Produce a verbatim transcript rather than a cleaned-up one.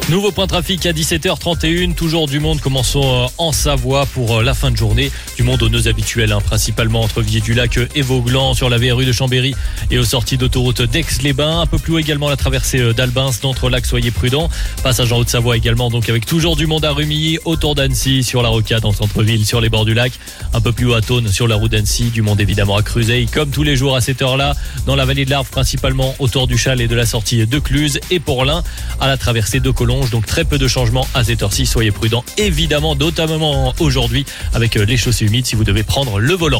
Nouveau point trafic à dix-sept heures trente et une, toujours du monde. Commençons en Savoie pour la fin de journée. Du monde aux nœuds habituels, hein, principalement entre Vier-du-Lac et Vauglan, sur la V R U de Chambéry et aux sorties d'autoroute d'Aix-les-Bains. Un peu plus haut également la traversée d'Albins, d'Entrelac, soyez prudents. Passage en Haute-Savoie également, donc avec toujours du monde à Rumilly, autour d'Annecy, sur la rocade en centre-ville, sur les bords du lac. Un peu plus haut à Thônes, sur la route d'Annecy, du monde évidemment à Creusey, comme tous les jours à cette heure-là, dans la vallée de l'Arve, principalement autour du Châle et de la sortie de Cluse, et pour l'Ain, à la traversée de Collonges. Donc très peu de changements à cette heure-ci, soyez prudents évidemment, notamment aujourd'hui avec les chaussées humides si vous devez prendre le volant.